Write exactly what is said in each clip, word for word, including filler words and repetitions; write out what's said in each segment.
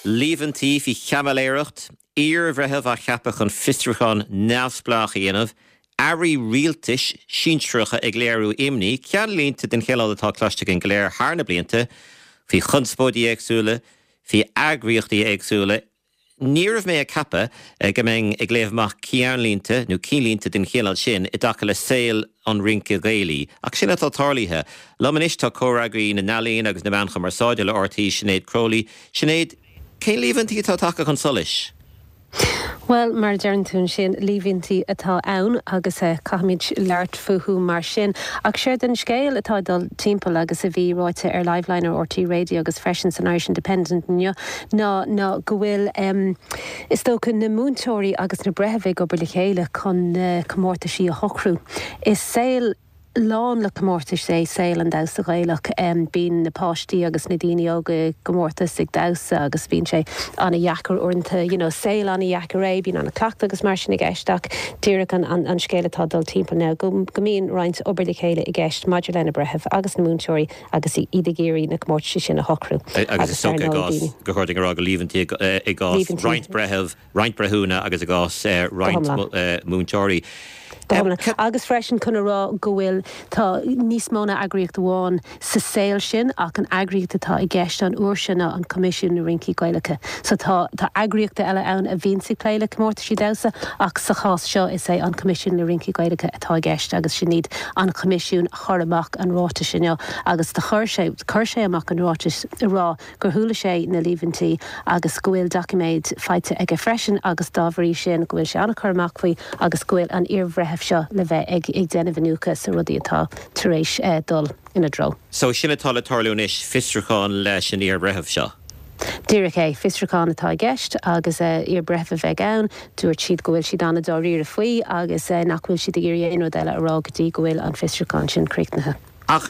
Líomhantí fi cheamaléireacht, ír bhrethebh a cheapach an fistrúchan neamhsplach dhéanamh, airí rialtais síntrucha ag léirú imní, cean línta den chéile atá cloiste an gléir hána blianta, fi chunspódí agsúla, fi agriochtaí agsúla, níor mé a cappa go mbeidh ag léamhach cean línta, nó cí línta den chéile sin, i dtaca le saoil an rinca gailí. Ach sin atá tarlaithe. Lomanis tá córagraí na nálíon agus na bancha mar sáide le ortaí Sinead Crowley. Sinead, cén líomhantí atá taca chun solis? Well, mar dearntún sin líomhantí atá ann agus é caithmid leart futhú mar sin. Ach séir den scéal atá dul timpeall agus a bhí ráite ar Liveline ar R T Radio agus freisin san Irish Independent nniu ná ná go bhfuil um, is tócha na múntóirí agus na brethbheith obair le chéile chun uh, comórta sí a hochrú. Is saoil lán le comórtas sé saoil an dása ghailech um, bín na páistí agus na daoine óga gomórtas ag dása agus bín sé anna dhechar orintha, you know, saoil anna dhechar é, bín anna clacht agus mar sin i gceisteach díreach an, an, an scéile tá dul timpeall ná go, go mín roinnt obair le chéile i gceist maidir lena brethebh agus na múntóirí agus i iad géirí na comórtas sin a hochrú. Agus is socha gás go chuirting ará go líomhantí i gás roinnt brethebh, roinnt brethúna agus a gás roinnt múntóirí. Um, agus freisin chun rá go bhfuil tá níos móna agriocht bháin sa saoil sin ach an agriocht atá i gceist an uair sinna an comisiún na rincí Gaeilge. So tá tá agriocht eile ann a bhíon sa pléile comórta sí dása ach sa chás seo is é an comisiún na rincí Gaeilge atá i gceist agus sin níd an comisiún choramach an ráta sinne agus tá chuir sé chuir sé amach an rátas rá gur thula sé na líomhantí agus go bhfuil documéid feite ag freisin agus dábharí sin go bhfuil sé anna choramach faoi agus go bhfuil an iarbhreithebh seo le bheith ag ag déanamh nuacha sa rudaí atá tar éis dul ina dro. So sin atá le tarlúnis fistrúcháin leis an iarbhreithebh seo? Díreach é fistrúcháin atá i gceist agus iarbhreithebh bheith ann, dúirt siad go bhfuil siad anna dá riar a faoi agus nach bhfuil siad ag iarú aonú eile ará go dtí go bhfuil an fistrúcháin sin críochnathe. Ach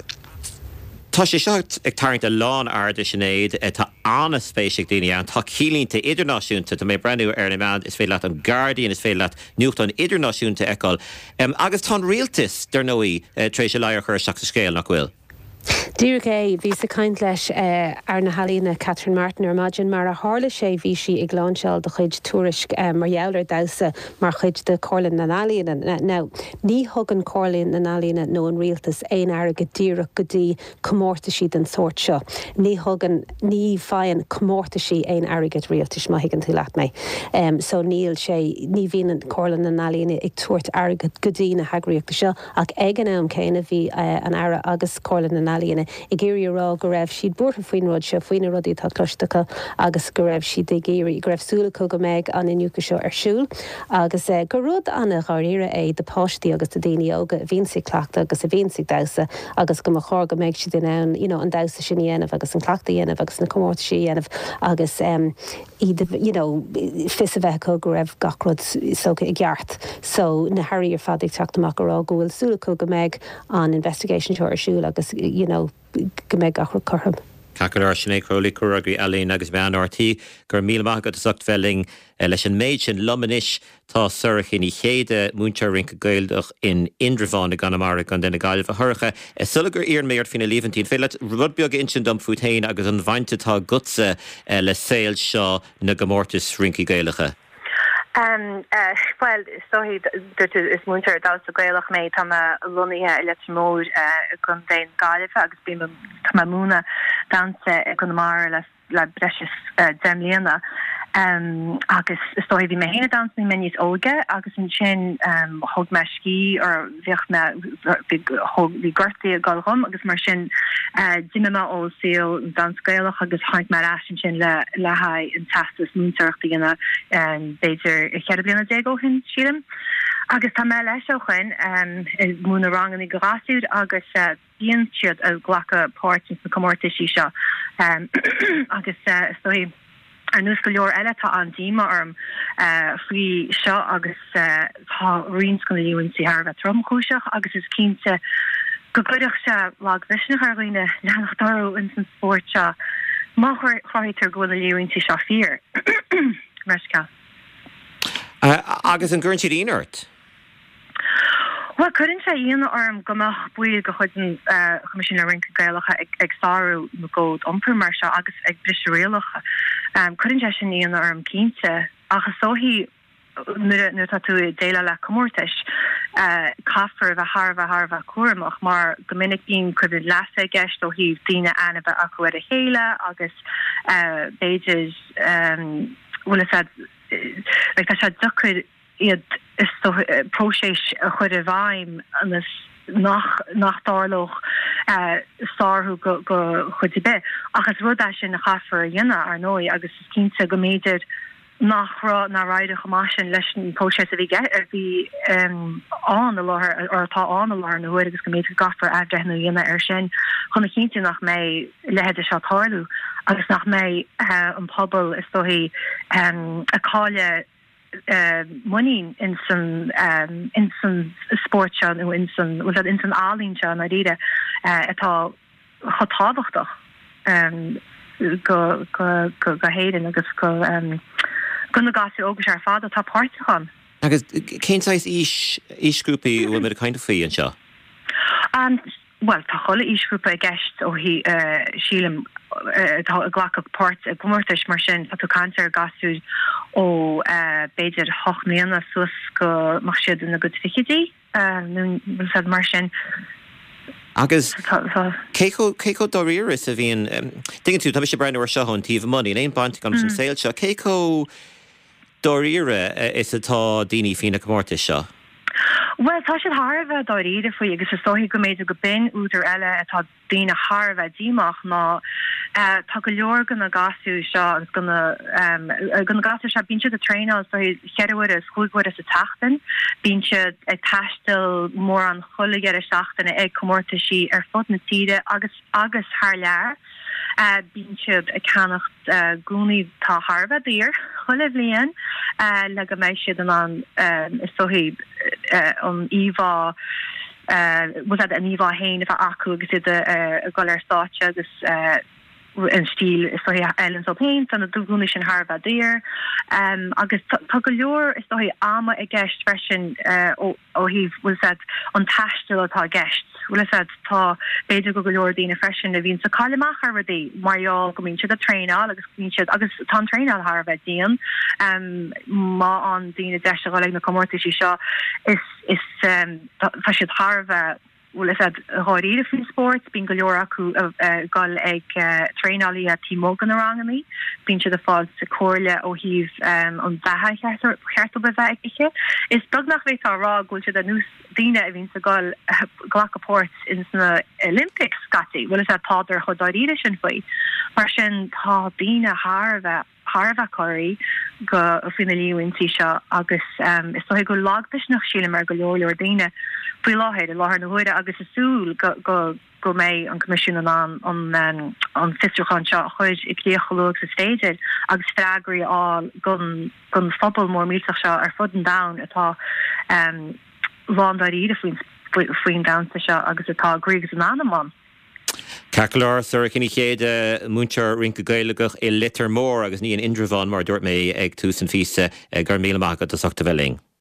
tá sé seocht ag tarint a lán airde Sinead tá anna spéisiach daoine an tá cílínta idirnáisiúnta tá mé brenn ar na meán is féile leat an Guardian is féile leat nuacht an idirnáisiúnta eáil. Um, agus tá rialtas dar nóí uh, trééis sé leir chuir seach sa scéal nach bhfuil. Díreach é bhí sa caint leis uh, ar na halína Catherine Martin ar maidin mar a hála sé bhí si ag gláinseáil do chuid túris uh, mar jeabhar dása mar chuid de córlainn na nálína. Now, ní thugann córlainn na nálína nó an rialtas éon air go díreach go dtí comórta sí den sort seo. Ní thugann ní fáin comórta sí éon airgad rialtas má higann tú leat mé. Um, so níl sé ní bhíon an córlainn na nálína ag tuairt airgad go dtí na hagraíochta seo ach ag an am céine bhí uh, an aire agus córlainn na nálína i géirí rá go raibh siad búrtha faoin rud seo faoine rudaí tá cloisteacha agus go raibh siad i géirí go raibh súlacha go méid an inniucha seo ar siúl agus eh, go rud anna gáiríre é de páistí agus de daoine óga bhíon sa cleachta agus a bhíon sa dása agus go chóir go méid siad in ann, you know, an dása sin dhéanamh agus an cleachta dhéanamh agus na comórta sí dhéanamh agus um, iad, you know, fis a bheitcha go raibh gachrod socha i gceart. So na hairí ar fad ag teachtamach go rá go bhfuil súlacha go méid an investigation seo ar siúl agus, you know, go méid gachrod chortham. Cacair Sinead Crowley curagraí Aline agus bean R T gur míle maith go sucht felling leis an méid sin lomanis tá surach in i chéide múntear rinca Gaeilgeach in Indrevan na Ganamara gan denna Gailh thuircha. Is sulla gur íar méart fina líomhantí féile rud beag insin dom futain agus an bhainte tá gutsa le saoil seo na gomórtas rinca Gaeilge. Um, uh, well, so he is munter da so gaelach me tam a lunnia electromod uh gon dein Gailge agus bim tam muna danse economar la la precious uh, demliana um agus story vi me hena dans ni menus olga agus in chin um hog mashki or virna big hog vi gorti galhom agus mar sin uh dinama all seal dans gaelach agus hank mar ashin chin la la hai in tastus munterchtigana and beter cherbina dego hin shilim agus tá me leis chuin um is múna rang an i grasúd agus uh, bíon siad a ghlacha páirt na comórta sí seo um agus uh, stoí ar nús go leor eile tá an díma orm uh, faoi seo agus uh, tá rions go líonn sí ar bheith tromchúiseach agus is cínte go gcuideach se lag visna arghine leanachtarú in san sport seo má chuirtar go líonn sí seo fír Meisce. Uh, agus an gurn siad inart? Well, couldn't say you know arm gomach buil go chudin commissioner rinca Gaeilge ag ag saru na gold ompur mar seo agus ag brisréalacha chuann sé sin íon arm cínte agus sóhí nu tú déile le commórtais caafar bheit Harbh Harbh cuaach mar gomininic bíon chuid lesa gceist ó híh daine ana bheith acu a chéile agus béidir bhfuil sé sé duchuid iad is próséis a chud a bhaim an nach nach dáloch uh, starú go go chudi be agus rud sin na chafar dhéna ar nói agus is cínta go méidir nachrá na raide gomásin leis an próses a bhí ar bhí um, an láthir ar tá an láthir na huiir agus go méidir gafar a dehnú dhéna ar sin chuna cínta nach mé lehead a seátáú agus nach mé uh, an pobl is dóhí um, a cáile Uh, money in some um, in some sport no in some was that in some alin na ride atá chotáhachtach um go go go go héden agus go um gunna gasú agus ar fád atá páirtechan. Agus céintáis ís ísgrúpi bhfuil mé a kind of fí an seo? Um well tá chola ísgrúpa a gceist ó hí uh, sílim tá a ghlachach páirt a gomórtais mar sin tá tú cantar gasú ó béidir hoch méana suas go mar siad in na go fichidí nu said mar sin. Agus céco doíir is a bhíon dingin tú tá sé brein ar seo an tíh muí in éon bantic an san saoil seo céco doíire is atá daoine fina gomórtais seo? Well, tá sé Harbh doíide faoi agus is sóhí go méidir go bin úidir eile atá daoine Harbh díach ná tá go leor gan na gasú seo agus gona gan gasú se bín siad a tréine so cheadhfuir a scoilhfuir a tachtain bín siad ag taistil mór an cholige a seachtainna ag commórta si ar fud na tíide agus agus haar lear Uh, bín siad a ceannacht uh, gúnaí tá Harbh dír cholah líon uh, le go méid siad an an um, is sohí uh, an íomhá uh, was an íomhá héin a bheith acu agus iad a gáil ar státe agus uh, in stíl is sohí Ellen Paint an a dúgúna sin Harbh dír um, agus tá go leor is sohí ama i gceist freisin uh, ó híh was an taistil atá gceist. Well said tá beidir go go leor dína freisin a bhín sa caiileach Harbh marall go mín siad a tréáil agus mín siad agus tá tréáil Harbh díon um, má an dína deise gáil na commórtaí seo is is um, tá siad Harbh well is said ráíide fin sport bín go leor acu gáil ag tréáilí a tímógan a ranganí bín siad a fáil sa cóirle ó híh um, an bhethe cheartú be bheith aiche is dog nach bhéh tá rá ghfuil siad a nús díine a bhín sa gáil glachaport in na Olympics scati well is táidir chu daíide sin faoi mar sin tá díine Harbh Harbh choirí go a fina líúintí seo agus um, is so go lágtas nach síle mar go leor leor díine faoi láhéid a láthir na huide agus asúl go go go méid an comisiún an an um, an fistruchan seo chuid i cléochológ sa stéidir agus freagraí á gun gun fphobal mór míteach seo ar fud an down atá um, ládaíide faoin faoin downsa seo agus atá grígus an anamán. Cacalar sur cinnig chéad múntear rinca gaiilegach i litir mór agus ní an indromháin mar dúirt mé ag tús an físa gur míle mágad a soachta bheling.